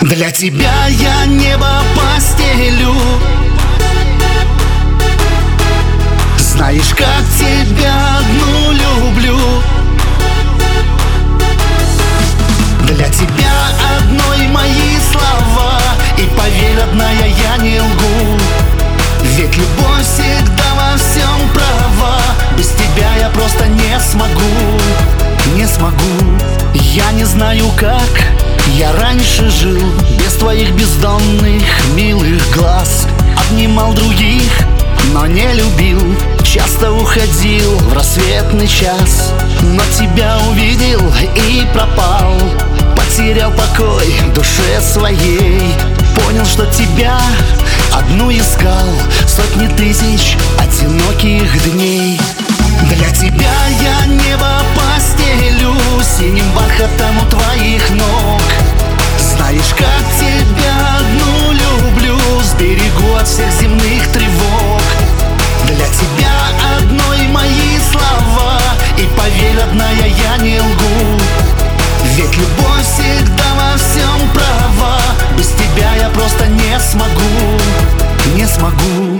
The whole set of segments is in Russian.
Для тебя я небо постелю. Знаешь, как тебя одну люблю. Для тебя одной мои слова, и поверь, родная, я не лгу. Ведь любовь всегда во всем права. Без тебя я просто не смогу, не смогу. Я не знаю, как я раньше жил без твоих бездонных милых глаз. Обнимал других, но не любил, часто уходил в рассветный час. Но тебя увидел и пропал, потерял покой в душе своей. Понял, что тебя одну искал сотни тысяч одиноких дней. Для тебя я небо постелю синим бархатом у твоих ног. Знаешь, как тебя одну люблю, сберегу от всех земных тревог. Для тебя одной мои слова, и поверь, родная, я не лгу. Ведь любовь всегда во всем права. Без тебя я просто не смогу, не смогу.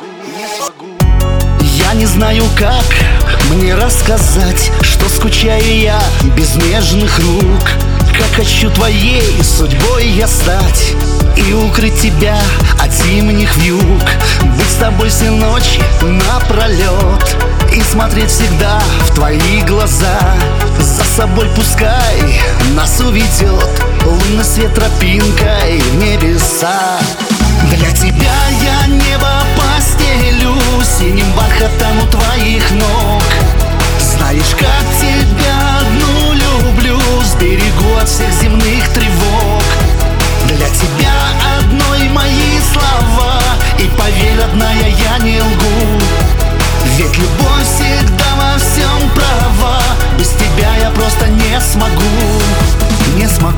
Я не знаю, как мне рассказать, что скучаю я без нежных рук. Как хочу твоей судьбой я стать и укрыть тебя от зимних вьюг. Быть с тобой все ночи напролет и смотреть всегда в твои глаза. За собой пускай нас уведет лунный свет тропинкой в небеса. Для тебя я небо постелю синим бархатом у твоих ног. Знаешь, как тебя одну люблю, сберегу от всех земных тревог. Для тебя одной мои слова, и поверь, родная, я не лгу. Ведь любовь всегда во всем права. Без тебя я просто не смогу, не смогу.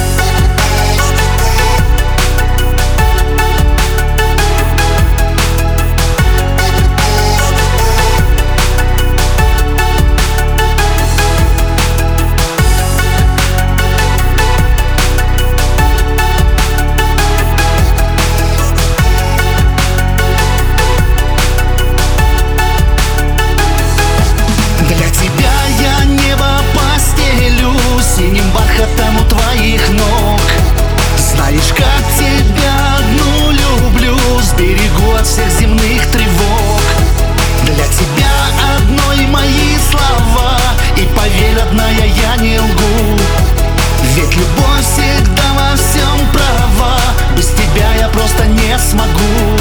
Синим бархатом у твоих ног. Знаешь, как тебя одну люблю, сберегу от всех земных тревог. Для тебя одной мои слова, и поверь, родная, я не лгу. Ведь любовь всегда во всем права. Без тебя я просто не смогу.